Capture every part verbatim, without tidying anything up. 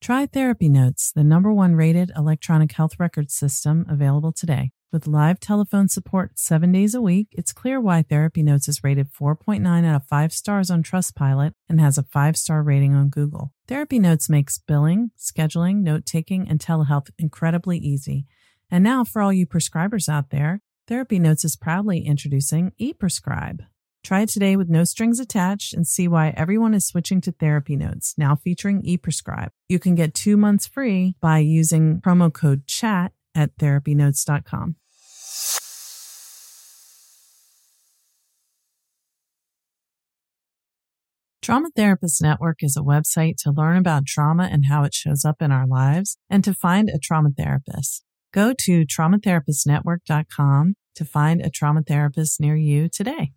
Try Therapy Notes, the number one rated electronic health record system available today. With live telephone support seven days a week, it's clear why Therapy Notes is rated four point nine out of five stars on Trustpilot and has a five-star rating on Google. Therapy Notes makes billing, scheduling, note-taking, and telehealth incredibly easy. And now, for all you prescribers out there, Therapy Notes is proudly introducing ePrescribe. Try it today with no strings attached and see why everyone is switching to Therapy Notes, now featuring ePrescribe. You can get two months free by using promo code CHAT at therapy notes dot com. Trauma Therapist Network is a website to learn about trauma and how it shows up in our lives and to find a trauma therapist. Go to trauma therapist network dot com to find a trauma therapist near you today.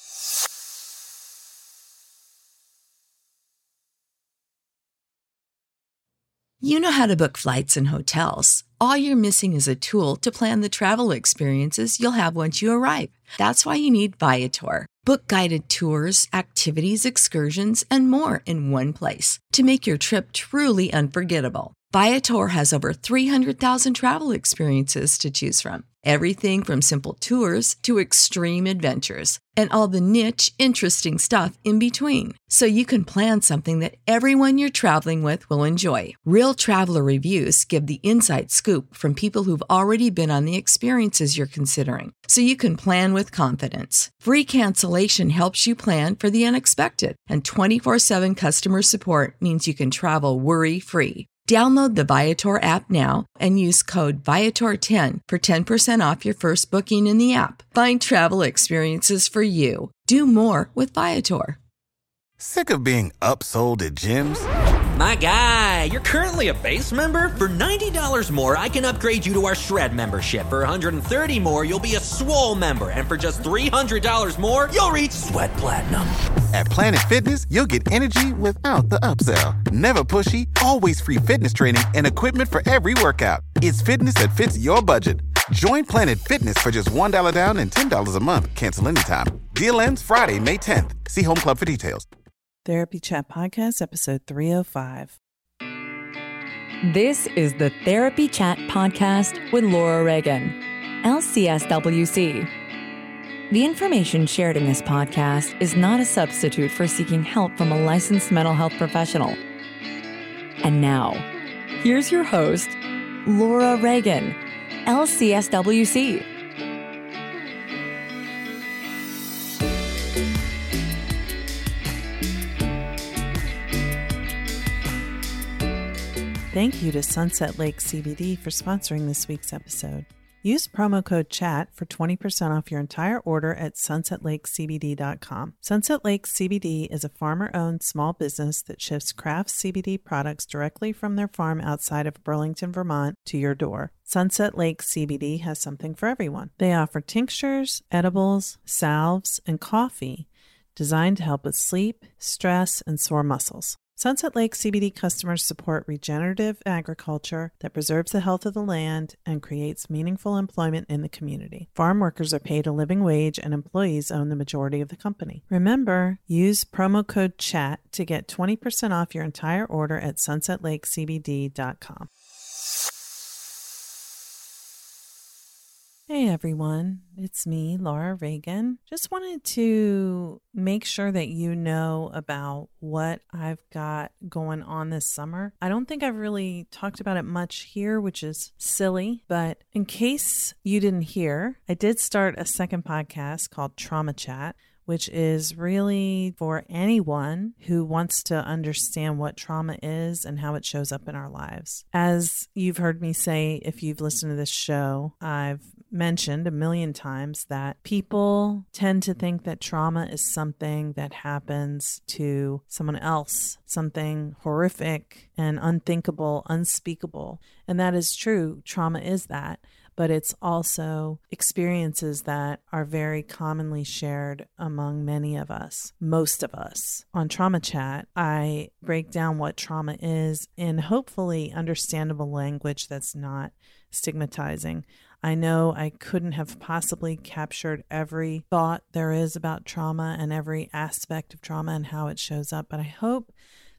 You know how to book flights and hotels. All you're missing is a tool to plan the travel experiences you'll have once you arrive. That's why you need Viator. Book guided tours, activities, excursions, and more in one place to make your trip truly unforgettable. Viator has over three hundred thousand travel experiences to choose from. Everything from simple tours to extreme adventures and all the niche, interesting stuff in between. So you can plan something that everyone you're traveling with will enjoy. Real traveler reviews give the inside scoop from people who've already been on the experiences you're considering. So you can plan with confidence. Free cancellation helps you plan for the unexpected. And twenty-four seven customer support means you can travel worry-free. Download the Viator app now and use code Viator ten for ten percent off your first booking in the app. Find travel experiences for you. Do more with Viator. Sick of being upsold at gyms? My guy, you're currently a base member? For ninety dollars more, I can upgrade you to our Shred membership. For one hundred thirty dollars more, you'll be a Swole member. And for just three hundred dollars more, you'll reach Sweat Platinum. At Planet Fitness, you'll get energy without the upsell. Never pushy, always free fitness training and equipment for every workout. It's fitness that fits your budget. Join Planet Fitness for just one dollar down and ten dollars a month. Cancel anytime. Deal ends Friday, May tenth. See Home Club for details. Therapy Chat Podcast, episode three oh five. This is the Therapy Chat Podcast with Laura Reagan, L C S W C. The information shared in this podcast is not a substitute for seeking help from a licensed mental health professional. And now, here's your host, Laura Reagan, L C S W C. Thank you to Sunset Lake C B D for sponsoring this week's episode. Use promo code CHAT for twenty percent off your entire order at sunset lake c b d dot com. Sunset Lake C B D is a farmer-owned small business that ships craft C B D products directly from their farm outside of Burlington, Vermont, to your door. Sunset Lake C B D has something for everyone. They offer tinctures, edibles, salves, and coffee designed to help with sleep, stress, and sore muscles. Sunset Lake C B D customers support regenerative agriculture that preserves the health of the land and creates meaningful employment in the community. Farm workers are paid a living wage and employees own the majority of the company. Remember, use promo code CHAT to get twenty percent off your entire order at sunset lake c b d dot com. Hey everyone, it's me, Laura Reagan. Just wanted to make sure that you know about what I've got going on this summer. I don't think I've really talked about it much here, which is silly, but in case you didn't hear, I did start a second podcast called Trauma Chat, which is really for anyone who wants to understand what trauma is and how it shows up in our lives. As you've heard me say, if you've listened to this show, I've mentioned a million times that people tend to think that trauma is something that happens to someone else, something horrific and unthinkable, unspeakable. And that is true. Trauma is that. But it's also experiences that are very commonly shared among many of us, most of us. On Trauma Chat, I break down what trauma is in hopefully understandable language that's not stigmatizing. I know I couldn't have possibly captured every thought there is about trauma and every aspect of trauma and how it shows up, but I hope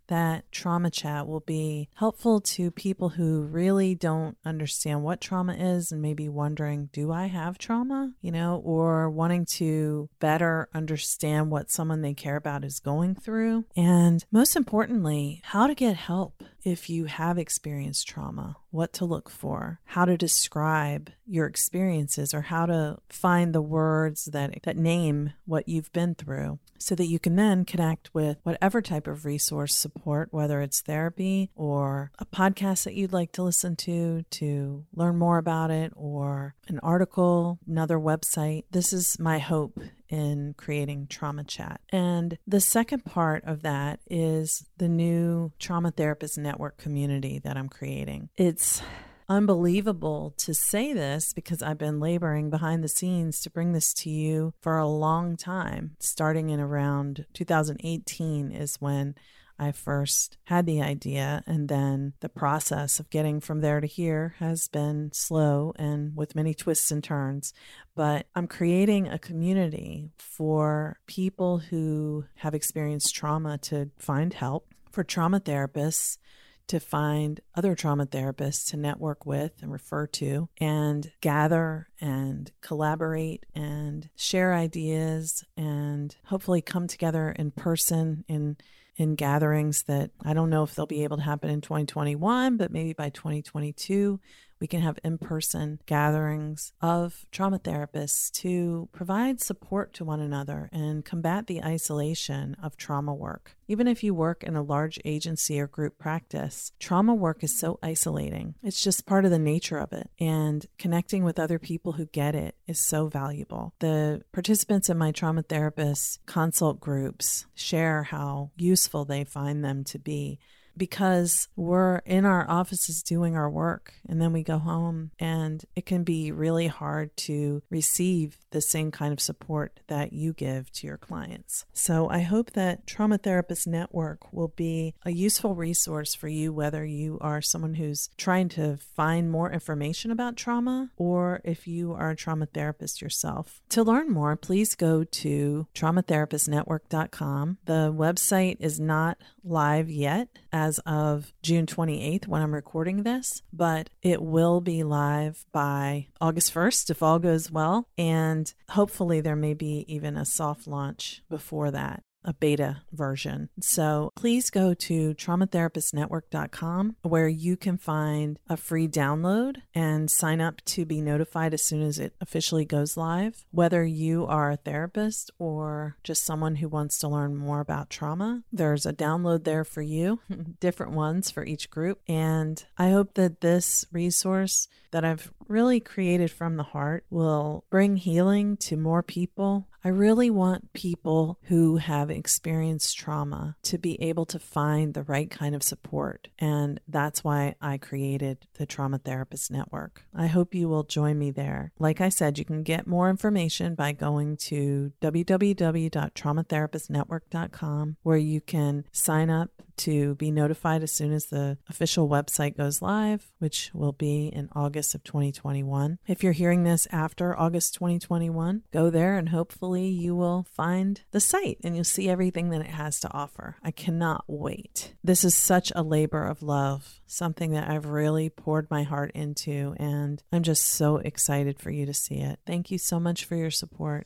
that Trauma Chat will be helpful to people who really don't understand what trauma is and maybe wondering, do I have trauma? You know, or wanting to better understand what someone they care about is going through. And most importantly, how to get help if you have experienced trauma, what to look for, how to describe your experiences, or how to find the words that, that name what you've been through, so that you can then connect with whatever type of resource support, whether it's therapy or a podcast that you'd like to listen to to learn more about it, or an article, another website. This is my hope in creating Trauma Chat. And the second part of that is the new Trauma Therapist Network community that I'm creating. It's unbelievable to say this because I've been laboring behind the scenes to bring this to you for a long time. Starting in around two thousand eighteen is when I first had the idea, and then the process of getting from there to here has been slow and with many twists and turns. But I'm creating a community for people who have experienced trauma to find help, for trauma therapists to find other trauma therapists to network with and refer to, and gather and collaborate and share ideas, and hopefully come together in person in in gatherings that I don't know if they'll be able to happen in twenty twenty-one, but maybe by twenty twenty-two, we can have in-person gatherings of trauma therapists to provide support to one another and combat the isolation of trauma work. Even if you work in a large agency or group practice, trauma work is so isolating. It's just part of the nature of it. And connecting with other people who get it is so valuable. The participants in my trauma therapist consult groups share how useful they find them to be, because we're in our offices doing our work, and then we go home, and it can be really hard to receive the same kind of support that you give to your clients. So I hope that Trauma Therapist Network will be a useful resource for you, whether you are someone who's trying to find more information about trauma, or if you are a trauma therapist yourself. To learn more, please go to trauma therapist network dot com. The website is not live yet as of June twenty-eighth when I'm recording this, but it will be live by August first if all goes well, and hopefully there may be even a soft launch before that, a beta version. So please go to trauma therapist network dot com, where you can find a free download and sign up to be notified as soon as it officially goes live. Whether you are a therapist or just someone who wants to learn more about trauma, there's a download there for you, different ones for each group. And I hope that this resource that I've really created from the heart will bring healing to more people. I really want people who have experienced trauma to be able to find the right kind of support. And that's why I created the Trauma Therapist Network. I hope you will join me there. Like I said, you can get more information by going to w w w dot trauma therapist network dot com, where you can sign up to be notified as soon as the official website goes live, which will be in August of twenty twenty-one. If you're hearing this after August twenty twenty-one, go there and hopefully you will find the site and you'll see everything that it has to offer. I cannot wait. This is such a labor of love, something that I've really poured my heart into, and I'm just so excited for you to see it. Thank you so much for your support.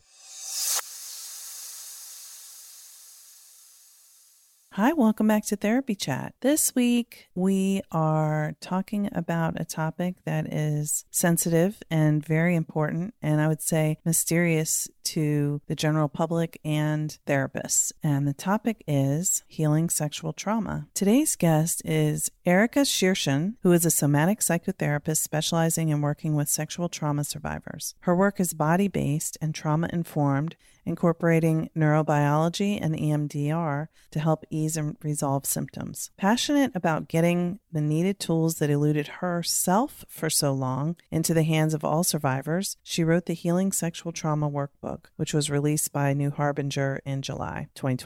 Hi, welcome back to Therapy Chat. This week, we are talking about a topic that is sensitive and very important, and I would say mysterious to the general public and therapists. And the topic is healing sexual trauma. Today's guest is Erica Shershen, who is a somatic psychotherapist specializing in working with sexual trauma survivors. Her work is body-based and trauma-informed, incorporating neurobiology and E M D R to help ease and resolve symptoms. Passionate about getting the needed tools that eluded herself for so long into the hands of all survivors, she wrote the Healing Sexual Trauma Workbook, which was released by New Harbinger in July twenty twenty-one.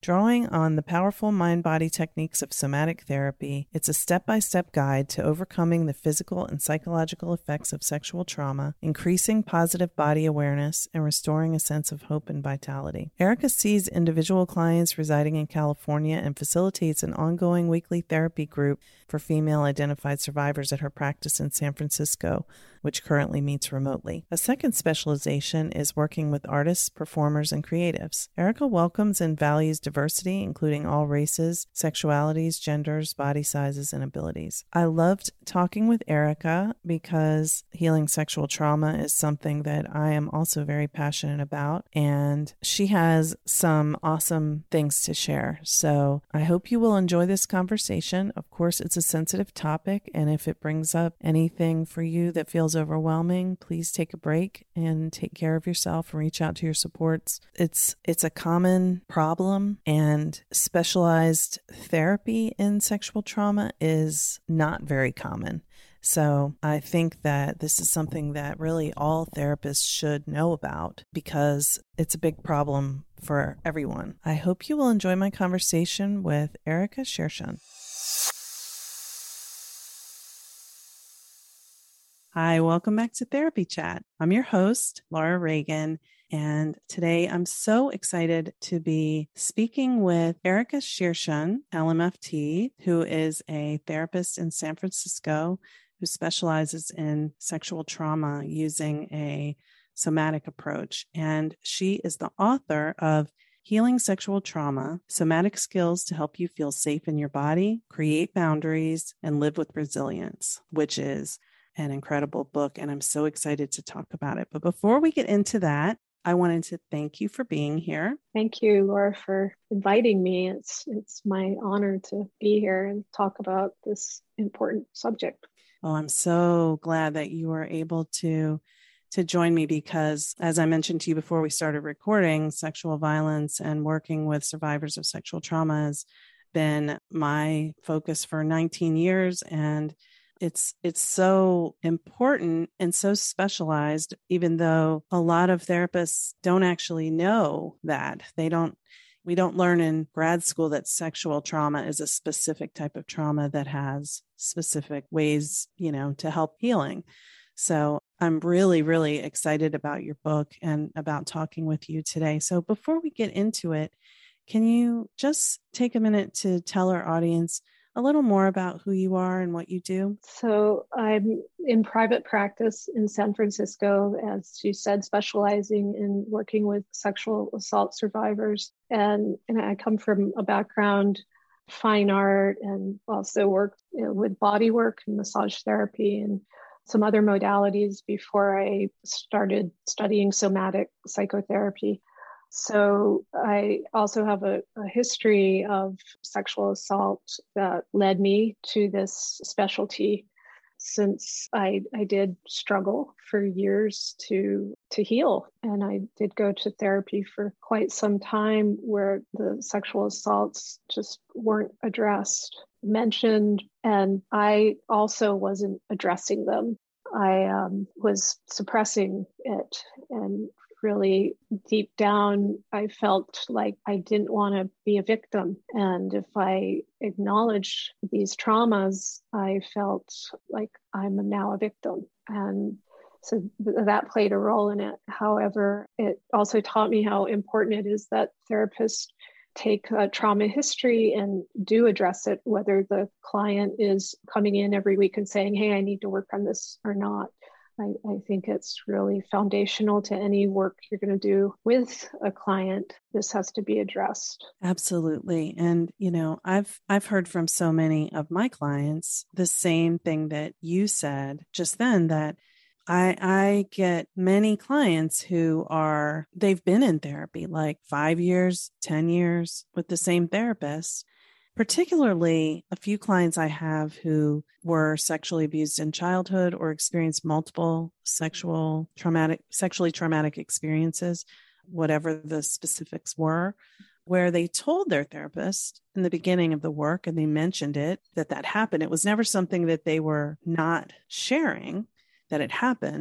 Drawing on the powerful mind-body techniques of somatic therapy, it's a step-by-step guide to overcoming the physical and psychological effects of sexual trauma, increasing positive body awareness, and restoring a sense of hope and vitality. Erica sees individual clients residing in California and facilitates an ongoing weekly therapy group for female-identified survivors at her practice in San Francisco, which currently meets remotely. A second specialization is working with artists, performers, and creatives. Erica welcomes and values diversity, including all races, sexualities, genders, body sizes, and abilities. I loved talking with Erica because healing sexual trauma is something that I am also very passionate about, and she has some awesome things to share. So I hope you will enjoy this conversation. Of course, it's a sensitive topic, and if it brings up anything for you that feels overwhelming, please take a break and take care of yourself and reach out to your supports. It's it's a common problem, and specialized therapy in sexual trauma is not very common. So I think that this is something that really all therapists should know about because it's a big problem for everyone. I hope you will enjoy my conversation with Erica Shershan. Hi, welcome back to Therapy Chat. I'm your host, Laura Reagan, and today I'm so excited to be speaking with Erica Shershan, L M F T, who is a therapist in San Francisco who specializes in sexual trauma using a somatic approach. And she is the author of Healing Sexual Trauma, Somatic Skills to Help You Feel Safe in Your Body, Create Boundaries, and Live with Resilience, which is an incredible book, and I'm so excited to talk about it. But before we get into that, I wanted to thank you for being here. Thank you, Laura, for inviting me. It's it's my honor to be here and talk about this important subject. Oh, I'm so glad that you were able to to join me because, as I mentioned to you before we started recording, sexual violence and working with survivors of sexual trauma has been my focus for nineteen years, and It's it's so important and so specialized, even though a lot of therapists don't actually know that. They don't, we don't learn in grad school that sexual trauma is a specific type of trauma that has specific ways, you know, to help healing. So I'm really, really excited about your book and about talking with you today. So before we get into it, can you just take a minute to tell our audience a little more about who you are and what you do? So I'm in private practice in San Francisco, as you said, specializing in working with sexual assault survivors. And, and I come from a background, fine art, and also worked, you know, with body work and massage therapy and some other modalities before I started studying somatic psychotherapy. So I also have a, a history of sexual assault that led me to this specialty, since I, I did struggle for years to, to heal. And I did go to therapy for quite some time where the sexual assaults just weren't addressed, mentioned, and I also wasn't addressing them. I um, was suppressing it, and really deep down, I felt like I didn't want to be a victim. And if I acknowledged these traumas, I felt like I'm now a victim. And so th- that played a role in it. However, it also taught me how important it is that therapists take a trauma history and do address it, whether the client is coming in every week and saying, hey, I need to work on this or not. I, I think it's really foundational to any work you're going to do with a client. This has to be addressed. Absolutely. And, you know, I've, I've heard from so many of my clients the same thing that you said just then, that I, I get many clients who are, they've been in therapy like five years, ten years with the same therapist. Particularly a few clients I have who were sexually abused in childhood or experienced multiple sexual traumatic, sexually traumatic experiences, whatever the specifics were, where they told their therapist in the beginning of the work, and they mentioned it, that that happened. It was never something that they were not sharing, that it happened,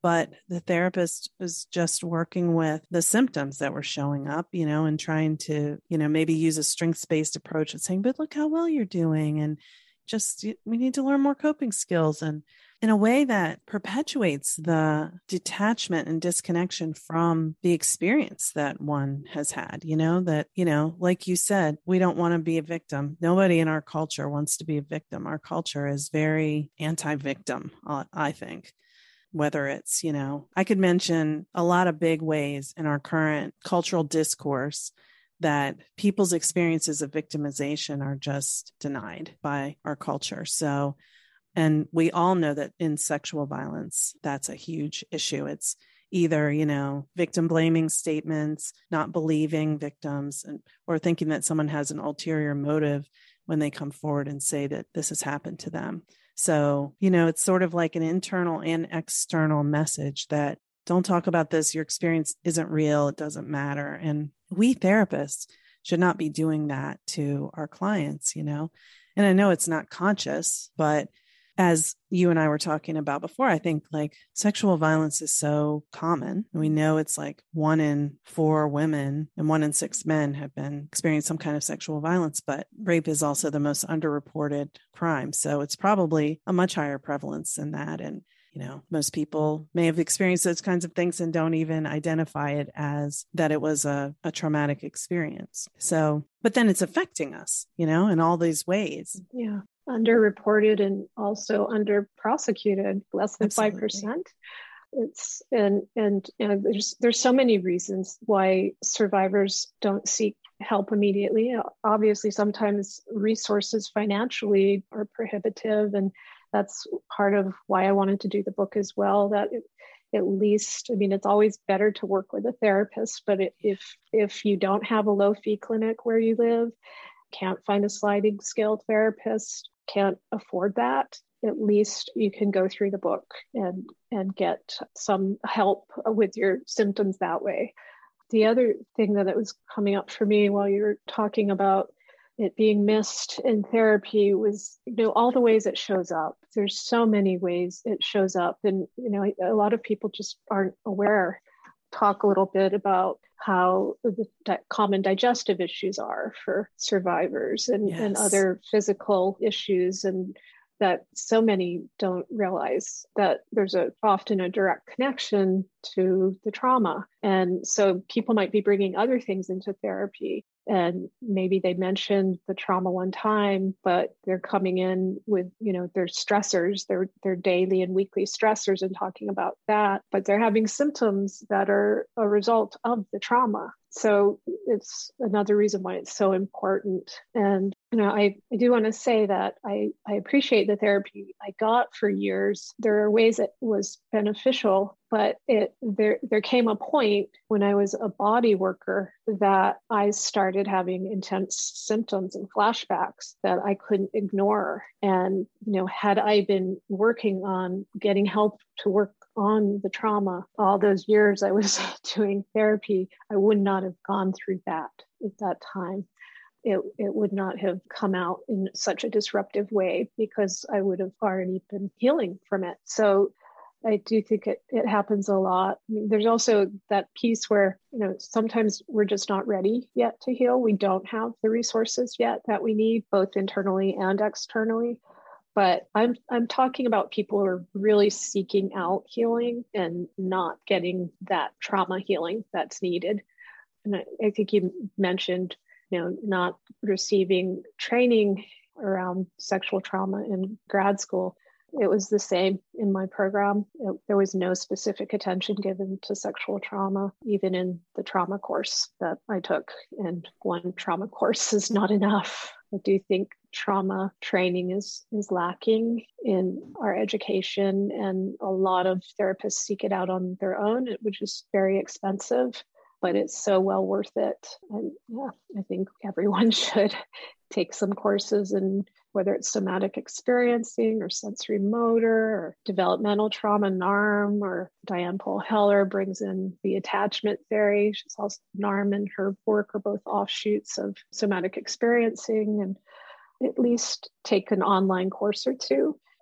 but the therapist was just working with the symptoms that were showing up, you know, and trying to, you know, maybe use a strengths-based approach and saying, but look how well you're doing. And just, we need to learn more coping skills, and in a way that perpetuates the detachment and disconnection from the experience that one has had, you know, that, you know, like you said, we don't want to be a victim. Nobody in our culture wants to be a victim. Our culture is very anti-victim, I think. Whether it's, you know, I could mention a lot of big ways in our current cultural discourse that people's experiences of victimization are just denied by our culture. So, and we all know that in sexual violence, that's a huge issue. It's either, you know, victim blaming statements, not believing victims, and or thinking that someone has an ulterior motive when they come forward and say that this has happened to them. So, you know, it's sort of like an internal and external message that don't talk about this. Your experience isn't real. It doesn't matter. And we therapists should not be doing that to our clients, you know, and I know it's not conscious, but as you and I were talking about before, I think like sexual violence is so common. We know it's like one in four women and one in six men have been experienced some kind of sexual violence, but rape is also the most underreported crime. So it's probably a much higher prevalence than that. And, you know, most people may have experienced those kinds of things and don't even identify it as that it was a, a traumatic experience. So, but then it's affecting us, you know, in all these ways. Yeah. Underreported and also under prosecuted, less than five percent. It's and and and there's there's so many reasons why survivors don't seek help immediately. Obviously, sometimes resources financially are prohibitive, and that's part of why I wanted to do the book as well. That it, at least, I mean, it's always better to work with a therapist, but it, if if you don't have a low fee clinic where you live, can't find a sliding scale therapist, can't afford that, at least you can go through the book and and get some help with your symptoms that way. The other thing that it was coming up for me while you were talking about it being missed in therapy was, you know, all the ways it shows up. There's so many ways it shows up, and, you know, a lot of people just aren't aware. Talk a little bit about how the di- common digestive issues are for survivors, and, yes. and other physical issues, and that so many don't realize that there's a often a direct connection to the trauma. And so people might be bringing other things into therapy, and maybe they mentioned the trauma one time, but they're coming in with, you know, their stressors, their their daily and weekly stressors, and talking about that, but they're having symptoms that are a result of the trauma. So it's another reason why it's so important. And, you know, I, I do want to say that I, I appreciate the therapy I got for years. There are ways it was beneficial, but it there there came a point when I was a body worker that I started having intense symptoms and flashbacks that I couldn't ignore. And, you know, had I been working on getting help to work on the trauma all those years I was doing therapy, I would not have gone through that at that time. It, it would not have come out in such a disruptive way because I would have already been healing from it. So I do think it, it happens a lot. I mean, there's also that piece where, you know, sometimes we're just not ready yet to heal. We don't have the resources yet that we need, both internally and externally. But I'm I'm talking about people who are really seeking out healing and not getting that trauma healing that's needed. And I, I think you mentioned, you know, not receiving training around sexual trauma in grad school. It was the same in my program. It, there was no specific attention given to sexual trauma, even in the trauma course that I took. And one trauma course is not enough. I do think trauma training is, is lacking in our education, and a lot of therapists seek it out on their own, which is very expensive, but it's so well worth it. And yeah, I think everyone should take some courses, and whether it's somatic experiencing or sensory motor or developmental trauma, NARM, or Diane Paul Heller brings in the attachment theory. She's also NARM and her work are both offshoots of somatic experiencing, and at least take an online course or two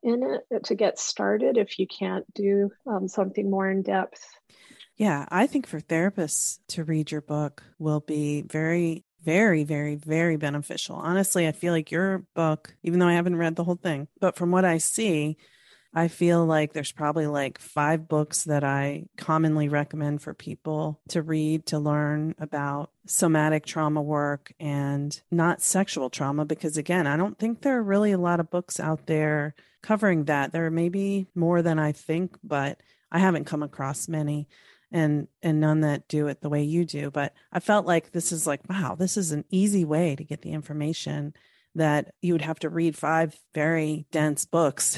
in it to get started if you can't do um, something more in depth. Yeah, I think for therapists to read your book will be very, very, very, very beneficial. Honestly, I feel like your book, even though I haven't read the whole thing, but from what I see, I feel like there's probably like five books that I commonly recommend for people to read to learn about somatic trauma work and not sexual trauma, because again, I don't think there are really a lot of books out there covering that. There may be more than I think, but I haven't come across many. And and none that do it the way you do. But I felt like this is like, wow, this is an easy way to get the information that you would have to read five very dense books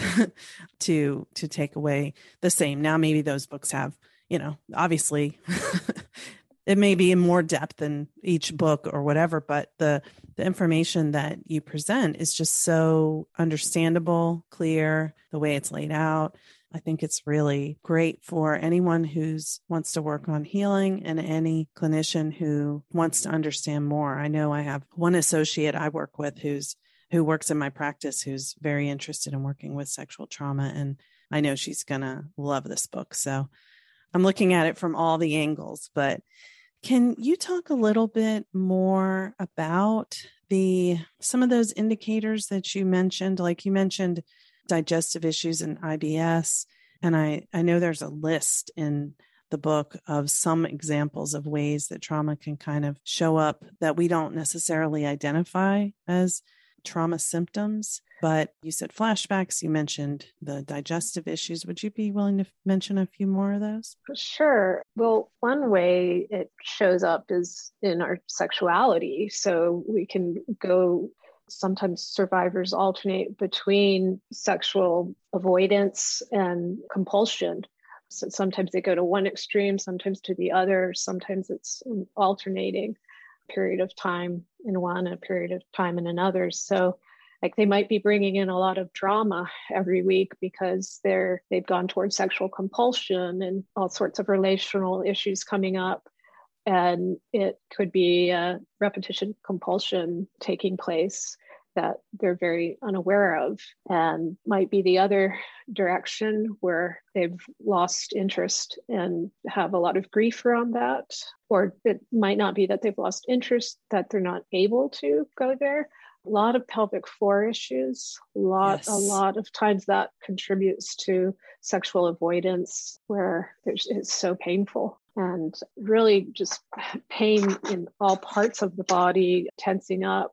to to take away the same. Now, maybe those books have, you know, obviously it may be in more depth in each book or whatever, but the the information that you present is just so understandable, clear, the way it's laid out. I think it's really great for anyone who's wants to work on healing and any clinician who wants to understand more. I know I have one associate I work with who's who works in my practice who's very interested in working with sexual trauma, and I know she's going to love this book. So I'm looking at it from all the angles, but can you talk a little bit more about the some of those indicators that you mentioned? Like you mentioned digestive issues and I B S. And I, I know there's a list in the book of some examples of ways that trauma can kind of show up that we don't necessarily identify as trauma symptoms. But you said flashbacks, you mentioned the digestive issues. Would you be willing to mention a few more of those? Sure. Well, one way it shows up is in our sexuality. So we can go Sometimes survivors alternate between sexual avoidance and compulsion. So sometimes they go to one extreme, sometimes to the other. Sometimes it's an alternating period of time in one, a period of time in another. So like they might be bringing in a lot of drama every week because they're they've gone towards sexual compulsion and all sorts of relational issues coming up. And it could be a repetition compulsion taking place that they're very unaware of, and might be the other direction where they've lost interest and have a lot of grief around that. Or it might not be that they've lost interest, that they're not able to go there. A lot of pelvic floor issues, a lot, yes. a lot of times that contributes to sexual avoidance where it's so painful. And really just pain in all parts of the body, tensing up,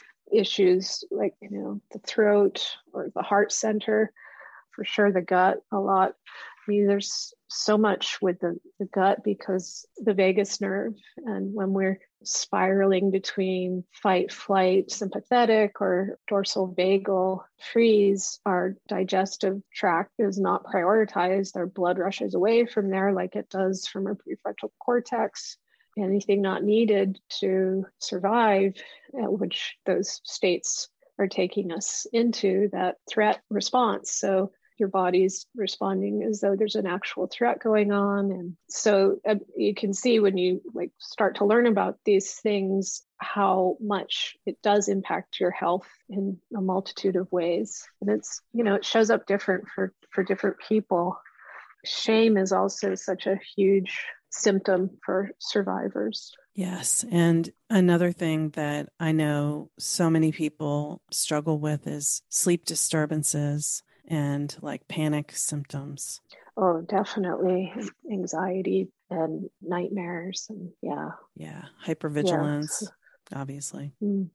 issues like, you know, the throat or the heart center, for sure the gut a lot. I mean, there's so much with the, the gut because the vagus nerve, and when we're spiraling between fight, flight, sympathetic or dorsal vagal freeze, our digestive tract is not prioritized. Our blood rushes away from there like it does from our prefrontal cortex. Anything not needed to survive, which those states are taking us into, that threat response. So your body's responding as though there's an actual threat going on. And so uh, you can see when you like start to learn about these things, how much it does impact your health in a multitude of ways. And it's, you know, it shows up different for, for different people. Shame is also such a huge symptom for survivors. Yes. And another thing that I know so many people struggle with is sleep disturbances and like panic symptoms. Oh, definitely. Anxiety and nightmares. And yeah. Yeah. Hypervigilance, yeah. Obviously.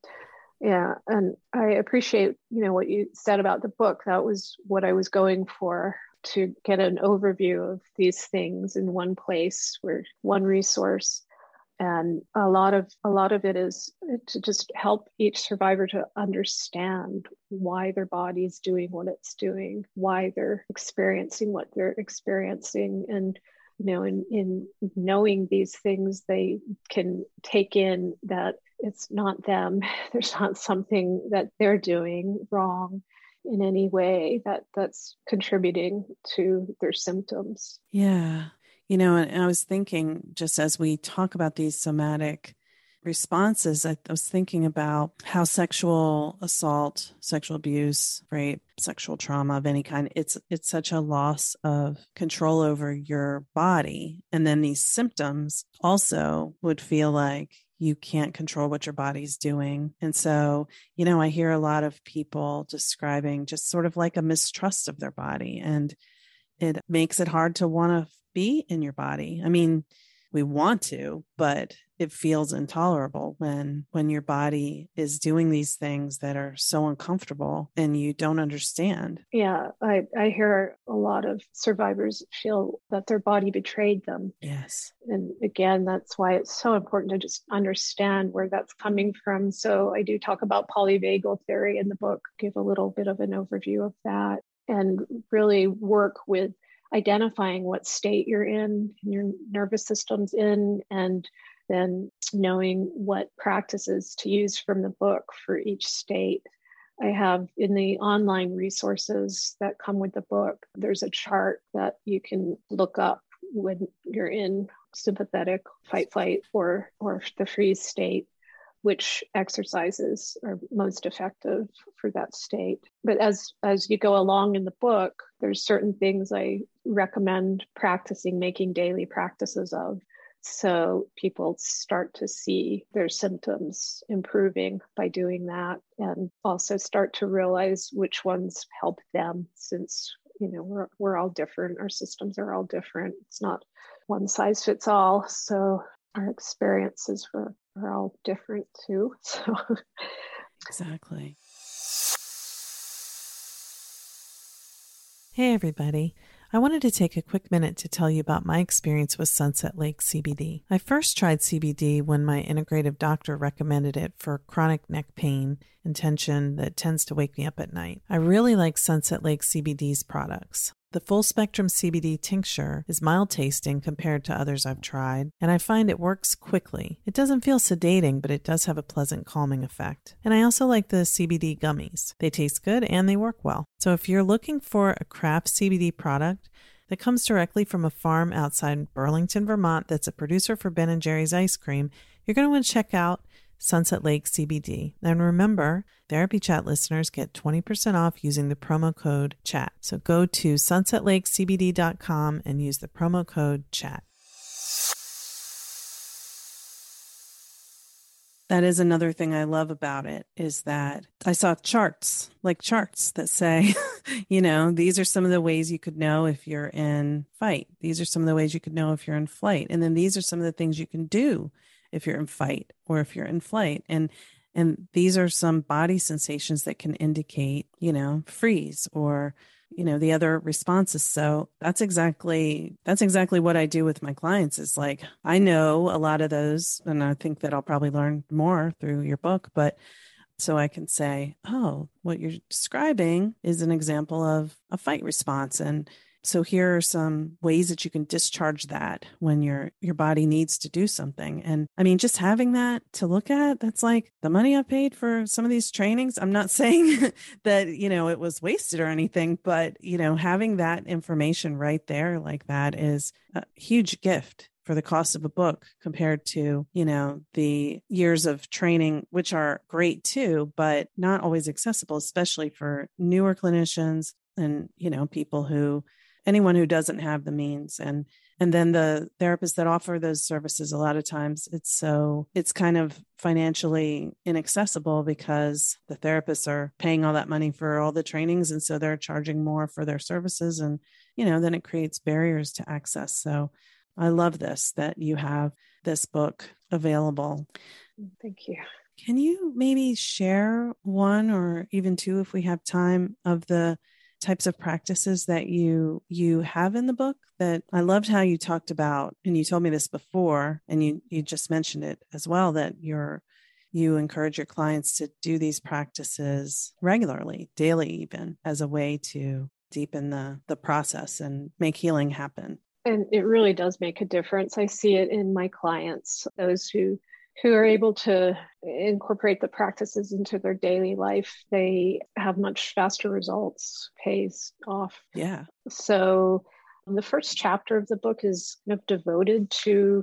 Yeah. And I appreciate, you know, what you said about the book. That was what I was going for, to get an overview of these things in one place, where one resource. And a lot of a lot of it is to just help each survivor to understand why their body's doing what it's doing, why they're experiencing what they're experiencing. And, you know, in, in knowing these things, they can take in that it's not them. There's not something that they're doing wrong in any way that that's contributing to their symptoms. Yeah. You know, and I was thinking, just as we talk about these somatic responses, I was thinking about how sexual assault, sexual abuse, rape, sexual trauma of any kind, it's it's such a loss of control over your body. And then these symptoms also would feel like you can't control what your body's doing. And so, you know, I hear a lot of people describing just sort of like a mistrust of their body, and it makes it hard to want to be in your body. I mean, we want to, but it feels intolerable when when your body is doing these things that are so uncomfortable and you don't understand. Yeah, I, I hear a lot of survivors feel that their body betrayed them. Yes. And again, that's why it's so important to just understand where that's coming from. So I do talk about polyvagal theory in the book, give a little bit of an overview of that, and really work with identifying what state you're in, your nervous system's in, and then knowing what practices to use from the book for each state. I have in the online resources that come with the book, there's a chart that you can look up when you're in sympathetic fight, flight, or, or the freeze state, which exercises are most effective for that state. But as, as you go along in the book, there's certain things I recommend practicing, making daily practices of, so people start to see their symptoms improving by doing that, and also start to realize which ones help them, since, you know, we're, we're all different. Our systems are all different. It's not one size fits all. So our experiences are, are all different too. So exactly. Hey, everybody. I wanted to take a quick minute to tell you about my experience with Sunset Lake C B D. I first tried C B D when my integrative doctor recommended it for chronic neck pain and tension that tends to wake me up at night. I really like Sunset Lake C B D's products. The full spectrum C B D tincture is mild tasting compared to others I've tried, and I find it works quickly. It doesn't feel sedating, but it does have a pleasant calming effect. And I also like the C B D gummies. They taste good and they work well. So if you're looking for a craft C B D product that comes directly from a farm outside Burlington, Vermont that's a producer for Ben and Jerry's ice cream, you're going to want to check out Sunset Lake C B D. And remember, Therapy Chat listeners get twenty percent off using the promo code CHAT. So go to sunset lake c b d dot com and use the promo code CHAT. That is another thing I love about it, is that I saw charts, like charts that say, you know, these are some of the ways you could know if you're in fight. These are some of the ways you could know if you're in flight. And then these are some of the things you can do if you're in fight or if you're in flight. And and these are some body sensations that can indicate, you know, freeze or, you know, the other responses. So that's exactly, that's exactly what I do with my clients, is like, I know a lot of those, and I think that I'll probably learn more through your book, but so I can say, oh, what you're describing is an example of a fight response. And so here are some ways that you can discharge that when your your body needs to do something. And I mean, just having that to look at, that's like the money I paid for some of these trainings. I'm not saying that, you know, it was wasted or anything, but, you know, having that information right there like that is a huge gift for the cost of a book compared to, you know, the years of training, which are great too, but not always accessible, especially for newer clinicians and, you know, people who anyone who doesn't have the means. And and then the therapists that offer those services, a lot of times it's so it's kind of financially inaccessible because the therapists are paying all that money for all the trainings. And so they're charging more for their services. And, you know, then it creates barriers to access. So I love this, that you have this book available. Thank you. Can you maybe share one or even two, if we have time, of the types of practices that you you have in the book? That I loved how you talked about, and you told me this before, and you you just mentioned it as well, that you're you encourage your clients to do these practices regularly, daily even, as a way to deepen the the process and make healing happen. And it really does make a difference. I see it in my clients, those who who are able to incorporate the practices into their daily life. They have much faster results, pays off. Yeah. So the first chapter of the book is kind of devoted to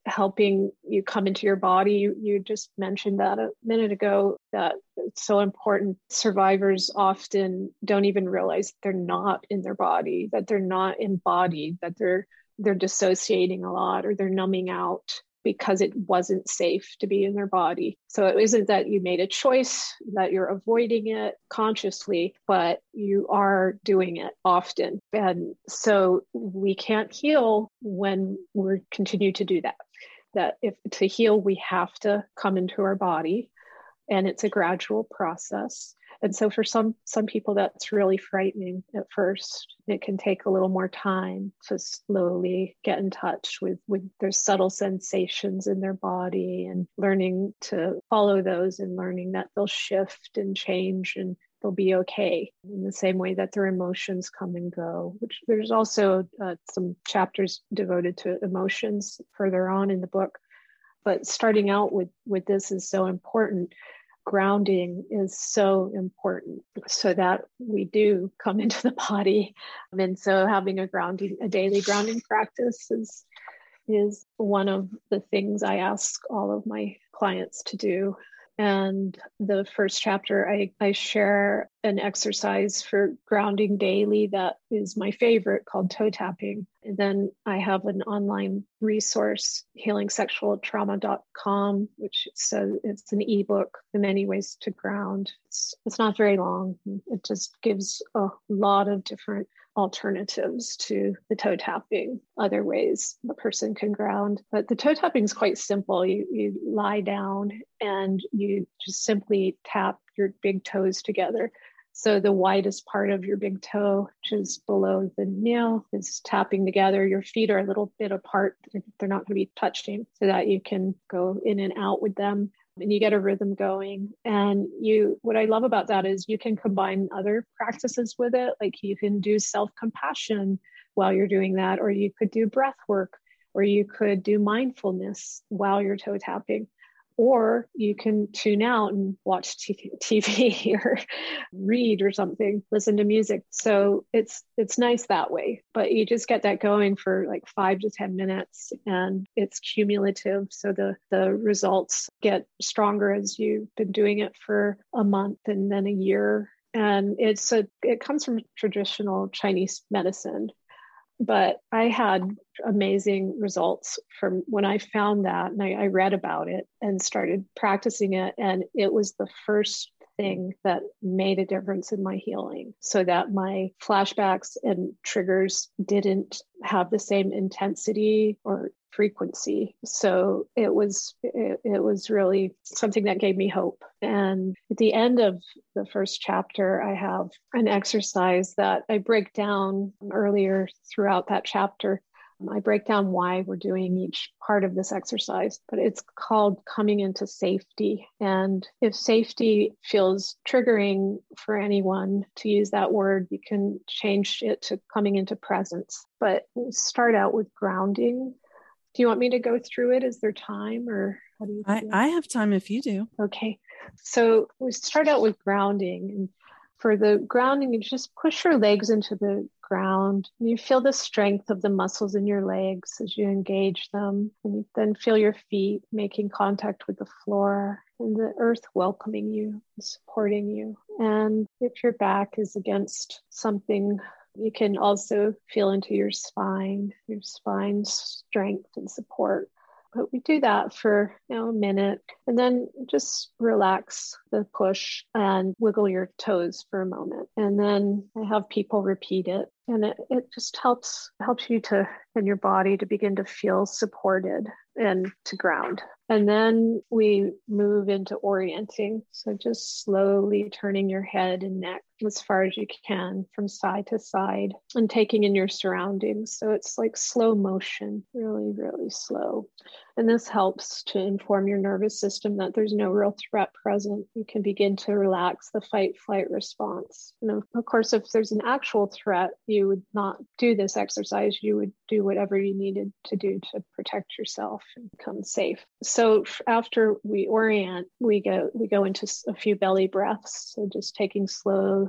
helping you come into your body. You, you just mentioned that a minute ago, that it's so important. Survivors often don't even realize they're not in their body, that they're not embodied, that they're they're dissociating a lot, or they're numbing out because it wasn't safe to be in their body. So it isn't that you made a choice, that you're avoiding it consciously, but you are doing it often. And so we can't heal when we continue to do that. That if to heal, we have to come into our body, and it's a gradual process. And so for some some people, that's really frightening at first. It can take a little more time to slowly get in touch with, with their subtle sensations in their body, and learning to follow those, and learning that they'll shift and change and they'll be okay, in the same way that their emotions come and go, which there's also uh, some chapters devoted to emotions further on in the book. But starting out with, with this is so important. Grounding is so important so that we do come into the body. And so having a grounding, a daily grounding practice is, is one of the things I ask all of my clients to do. And the first chapter, I, I share an exercise for grounding daily that is my favorite, called toe tapping. And then I have an online resource, healing sexual trauma dot com, which says it's an ebook, The Many Ways to Ground. It's, it's not very long. It just gives a lot of different alternatives to the toe tapping, other ways a person can ground. But the toe tapping is quite simple. You, you lie down and you just simply tap your big toes together. So the widest part of your big toe, which is below the nail, is tapping together. Your feet are a little bit apart. They're not going to be touching, so that you can go in and out with them. And you get a rhythm going. And you, what I love about that is you can combine other practices with it. Like you can do self-compassion while you're doing that, or you could do breath work, or you could do mindfulness while you're toe tapping. Or you can tune out and watch T V or read or something, listen to music. So it's it's nice that way. But you just get that going for like five to ten minutes, and it's cumulative. So the, the results get stronger as you've been doing it for a month and then a year. And it's a it comes from traditional Chinese medicine. But I had amazing results from when I found that, and I, I read about it and started practicing it. And it was the first thing that made a difference in my healing, so that my flashbacks and triggers didn't have the same intensity or frequency. So it was it, it was really something that gave me hope. And at the end of the first chapter, I have an exercise that I break down earlier throughout that chapter. I break down why we're doing each part of this exercise, but it's called coming into safety. And if safety feels triggering for anyone to use that word, you can change it to coming into presence. But we'll start out with grounding. Do you want me to go through it? Is there time, or how do you I, I have time if you do. Okay. So we start out with grounding. And for the grounding, you just push your legs into the ground. And you feel the strength of the muscles in your legs as you engage them. And you then feel your feet making contact with the floor, and the earth welcoming you, supporting you. And if your back is against something, you can also feel into your spine, your spine's strength and support. But we do that for, you know, a minute, and then just relax the push and wiggle your toes for a moment. And then I have people repeat it, and it, it just helps helps you to, in your body, to begin to feel supported and to ground. And then we move into orienting. So just slowly turning your head and neck as far as you can from side to side, and taking in your surroundings. So it's like slow motion, really, really slow. And this helps to inform your nervous system that there's no real threat present. You can begin to relax the fight flight response. And of course, if there's an actual threat, you would not do this exercise. You would do whatever you needed to do to protect yourself and become safe. So after we orient, we go we go into a few belly breaths. So just taking slow,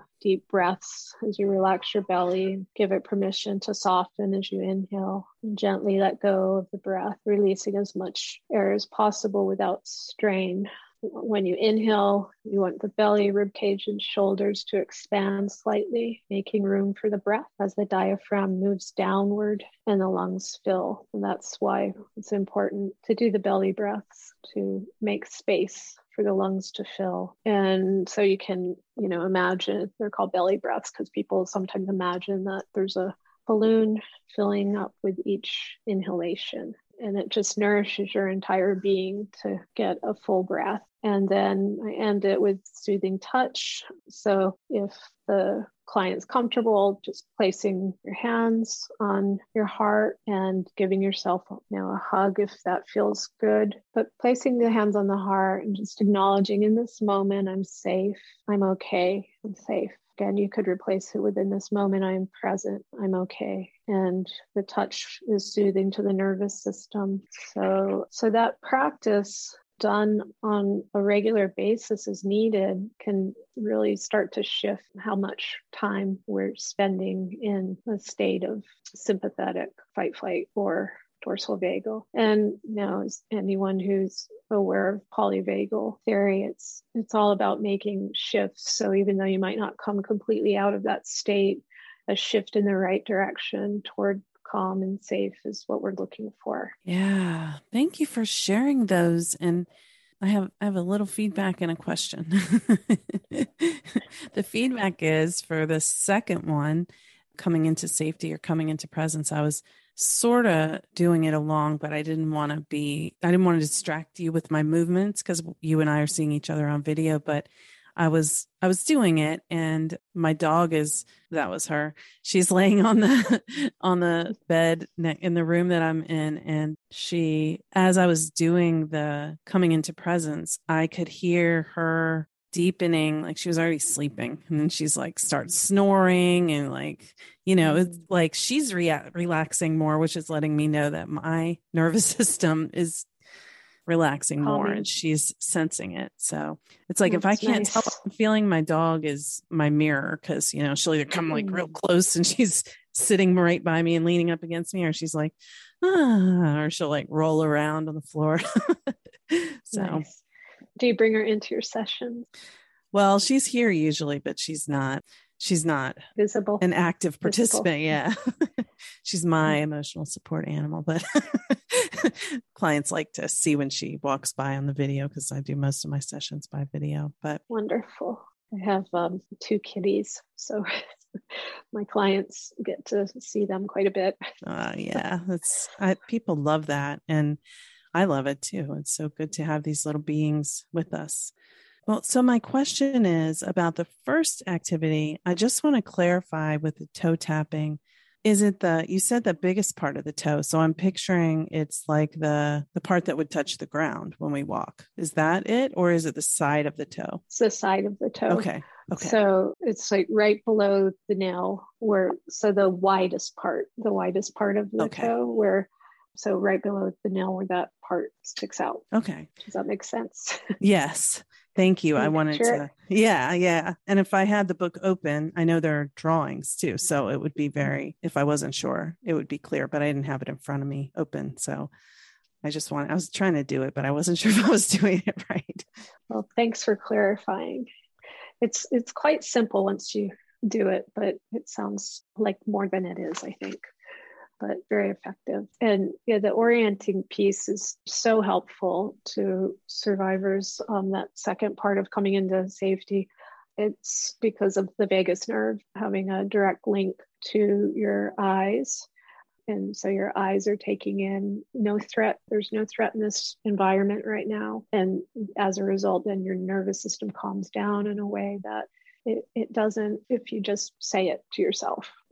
deep breaths as you relax your belly. Give it permission to soften as you inhale. And gently let go of the breath, releasing as much air as possible without strain. When you inhale, you want the belly, rib cage, and shoulders to expand slightly, making room for the breath as the diaphragm moves downward and the lungs fill. And that's why it's important to do the belly breaths, to make space for the lungs to fill. And so you can, you know, imagine, they're called belly breaths because people sometimes imagine that there's a balloon filling up with each inhalation. And it just nourishes your entire being to get a full breath. And then I end it with soothing touch. So if the client's comfortable, just placing your hands on your heart and giving yourself, you know, a hug if that feels good. But placing the hands on the heart and just acknowledging in this moment, I'm safe, I'm okay, I'm safe. Again, you could replace it with in this moment, I'm present, I'm okay. And the touch is soothing to the nervous system. So, so that practice done on a regular basis as needed can really start to shift how much time we're spending in a state of sympathetic fight, flight, or dorsal vagal. And you know, as anyone who's aware of polyvagal theory, it's it's all about making shifts. So even though you might not come completely out of that state, a shift in the right direction toward calm and safe is what we're looking for. Yeah. Thank you for sharing those. And I have I have a little feedback and a question. The feedback is for the second one, coming into safety or coming into presence. I was sort of doing it along, but I didn't want to be, I didn't want to distract you with my movements because you and I are seeing each other on video, but I was, I was doing it, and my dog is, that was her. She's laying on the, on the bed in the room that I'm in. And she, as I was doing the coming into presence, I could hear her deepening, like she was already sleeping. And then she's like, starts snoring and like, you know, it's like she's rea- relaxing more, which is letting me know that my nervous system is relaxing Calming. more, and she's sensing it. So it's like, That's if I can't nice. tell what I'm feeling, my dog is my mirror, because, you know, she'll either come like real close and she's sitting right by me and leaning up against me, or she's like, ah, or she'll like roll around on the floor. So, nice. Do you bring her into your sessions? well, she's here usually, but she's not, she's not Visible. an active participant. Visible. Yeah. She's my emotional support animal, but clients like to see when she walks by on the video, because I do most of my sessions by video. But Wonderful. I have um, two kitties, so my clients get to see them quite a bit. uh, yeah, that's I, people love that, and I love it too. It's so good to have these little beings with us. Well, so my question is about the first activity. I just want to clarify with the toe tapping. Is it the, you said the biggest part of the toe. So I'm picturing it's like the, the part that would touch the ground when we walk. Is that it? Or is it the side of the toe? It's the side of the toe. Okay. Okay. So it's like right below the nail, where, so the widest part, the widest part of the Okay. toe, where, so right below the nail where that part sticks out. Okay. Does that make sense? Yes. Thank you. I wanted Sure. to, yeah, yeah. And if I had the book open, I know there are drawings too. So it would be very, if I wasn't sure, it would be clear, but I didn't have it in front of me open. So I just wanted, I was trying to do it, but I wasn't sure if I was doing it right. Well, thanks for clarifying. It's, it's quite simple once you do it, but it sounds like more than it is, I think. But very effective. And yeah, the orienting piece is so helpful to survivors. Um, that second part of coming into safety, it's because of the vagus nerve having a direct link to your eyes. And so your eyes are taking in no threat. There's no threat in this environment right now. And as a result, then your nervous system calms down in a way that It, it doesn't if you just say it to yourself.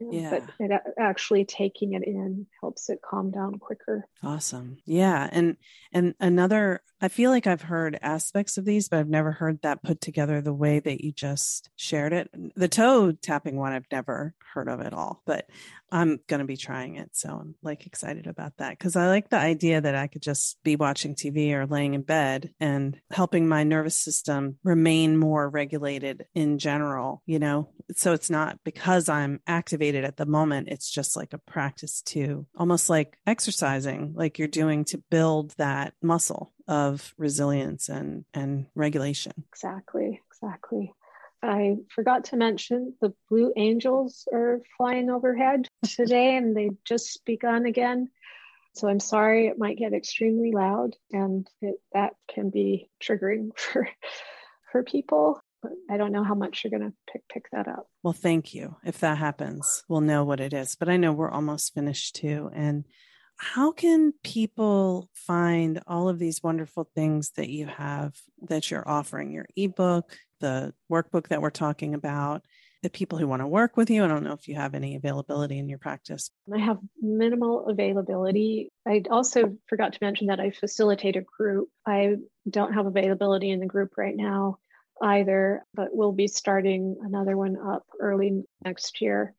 Yeah. Yeah. But it, actually taking it in helps it calm down quicker. Awesome. Yeah. And and another, I feel like I've heard aspects of these, but I've never heard that put together the way that you just shared it. The toe tapping one, I've never heard of at all, but I'm going to be trying it. So I'm like excited about that because I like the idea that I could just be watching T V or laying in bed and helping my nervous system remain more regulated in general, you know? So it's not because I'm activated at the moment. It's just like a practice to almost like exercising, like you're doing to build that muscle of resilience and, and regulation. Exactly. Exactly. I forgot to mention the Blue Angels are flying overhead today and they've just begun again. So I'm sorry, it might get extremely loud and it, that can be triggering for, for people. But I don't know how much you're going to pick pick that up. Well, thank you. If that happens, we'll know what it is. But I know we're almost finished too. And how can people find all of these wonderful things that you have that you're offering? Your ebook, the workbook that we're talking about, the people who want to work with you. I don't know if you have any availability in your practice. I have minimal availability. I also forgot to mention that I facilitate a group. I don't have availability in the group right now either, but we'll be starting another one up early next year.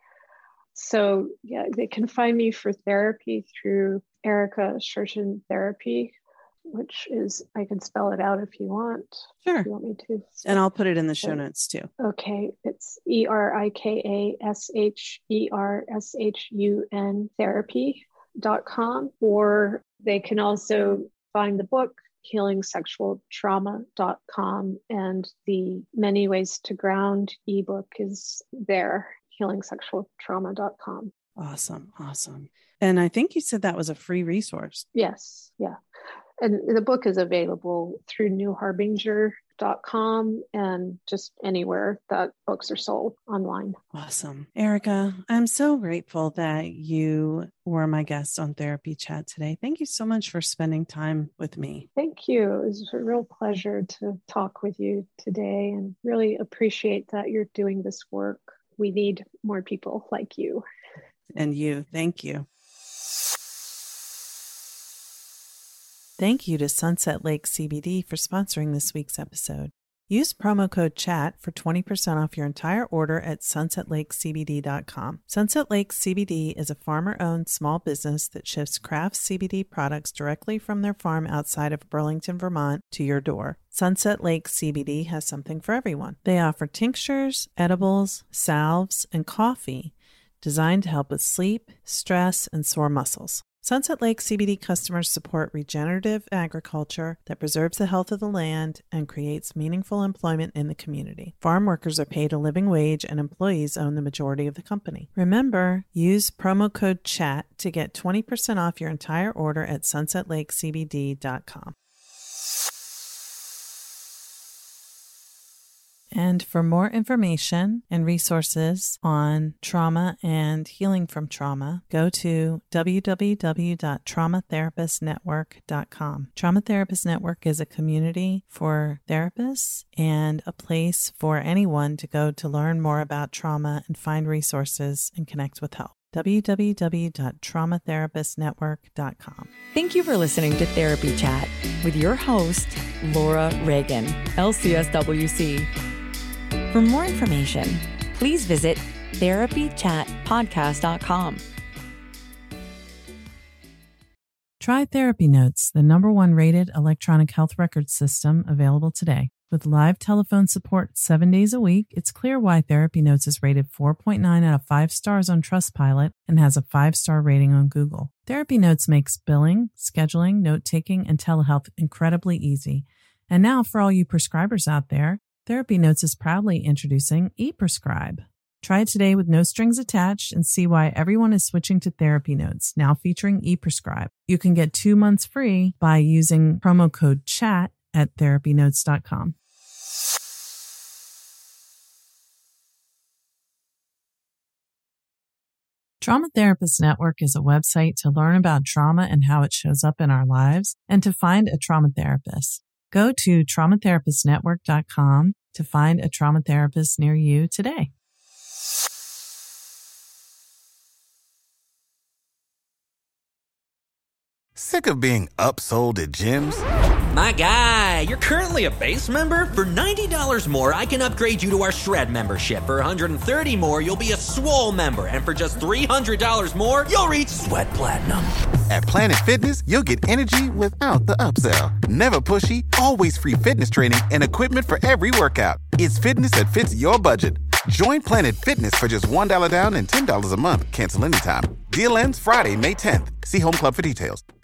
So yeah, they can find me for therapy through Erica Scherchen Therapy, which is, I can spell it out if you want. Sure. If you want me to. And I'll put it in the show notes too. Okay. It's E R I K A S H E R S H U N therapy dot com, or they can also find the book healing sexual trauma dot com, and the Many Ways to Ground ebook is there, healing sexual trauma dot com. Awesome. Awesome. And I think you said that was a free resource. Yes. Yeah. And the book is available through new harbinger dot com and just anywhere that books are sold online. Awesome. Erica, I'm so grateful that you were my guest on Therapy Chat today. Thank you so much for spending time with me. Thank you. It was a real pleasure to talk with you today and really appreciate that you're doing this work. We need more people like you. And you. Thank you. Thank you to Sunset Lake C B D for sponsoring this week's episode. Use promo code CHAT for twenty percent off your entire order at sunset lake c b d dot com. Sunset Lake C B D is a farmer-owned small business that ships craft C B D products directly from their farm outside of Burlington, Vermont, to your door. Sunset Lake C B D has something for everyone. They offer tinctures, edibles, salves, and coffee designed to help with sleep, stress, and sore muscles. Sunset Lake C B D customers support regenerative agriculture that preserves the health of the land and creates meaningful employment in the community. Farm workers are paid a living wage and employees own the majority of the company. Remember, use promo code CHAT to get twenty percent off your entire order at sunset lake c b d dot com. And for more information and resources on trauma and healing from trauma, go to w w w dot trauma therapist network dot com. Trauma Therapist Network is a community for therapists and a place for anyone to go to learn more about trauma and find resources and connect with help. w w w dot trauma therapist network dot com. Thank you for listening to Therapy Chat with your host, Laura Reagan, L C S W C. For more information, please visit therapy chat podcast dot com. Try Therapy Notes, the number one rated electronic health record system available today. With live telephone support seven days a week, it's clear why Therapy Notes is rated four point nine out of five stars on Trustpilot and has a five-star rating on Google. Therapy Notes makes billing, scheduling, note-taking, and telehealth incredibly easy. And now for all you prescribers out there, Therapy Notes is proudly introducing ePrescribe. Try it today with no strings attached and see why everyone is switching to Therapy Notes, now featuring ePrescribe. You can get two months free by using promo code CHAT at therapy notes dot com. Trauma Therapist Network is a website to learn about trauma and how it shows up in our lives and to find a trauma therapist. Go to trauma therapist network dot com to find a trauma therapist near you today. Sick of being upsold at gyms? My guy, you're currently a base member? For ninety dollars more, I can upgrade you to our Shred membership. For one hundred thirty dollars more, you'll be a Swole member. And for just three hundred dollars more, you'll reach Sweat Platinum. At Planet Fitness, you'll get energy without the upsell. Never pushy, always free fitness training and equipment for every workout. It's fitness that fits your budget. Join Planet Fitness for just one dollar down and ten dollars a month. Cancel anytime. Deal ends Friday, May tenth. See Home Club for details.